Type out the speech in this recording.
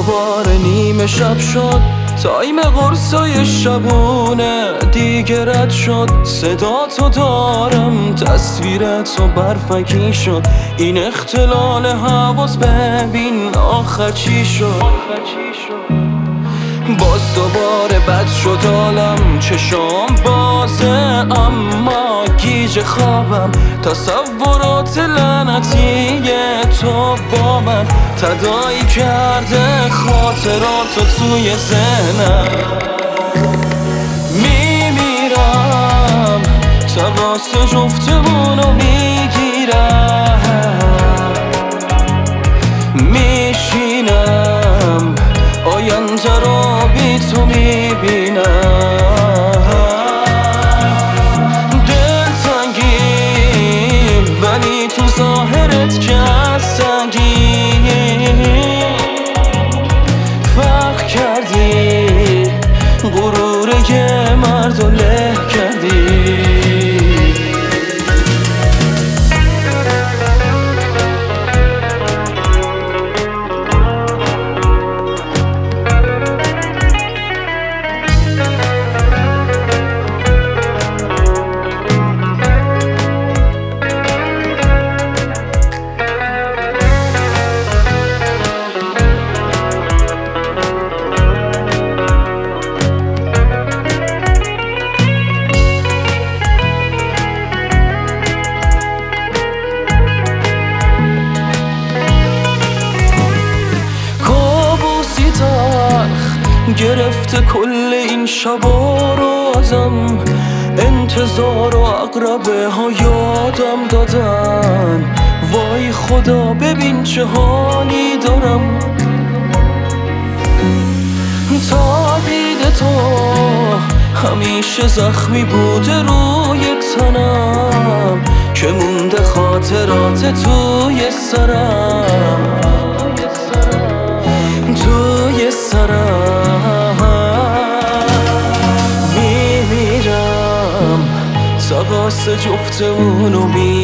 دوباره نیمه شب شد، تایم قرصای شبونه دیگه رد شد. صدا تو دارم، تصویرت و برفکی شد. این اختلال حواس ببین آخر چی شد. باز دوباره بد شد حالم، چشام بازه اما گیج خوابم. تصورات لعنتی تو با من تداعی کرده خاطراتو توی ذهنم. میمیرم تماس جفتمونو میگیرم، میشینم آینده رو بی تو میبینم. دلتنگی ولی تو ظاهرت که سنگی فرق کردی، غرور یه مرد رو له کردی. گرفته کل این شبا رو ازم، انتظار و عقربه ها یادم دادن. وای خدا ببین چه حالی دارم، تا دید تو همیشه زخمی بوده روی تنم، که مونده خاطرات توی سرم، توی سرم. میمیرم تقاس جفتمونو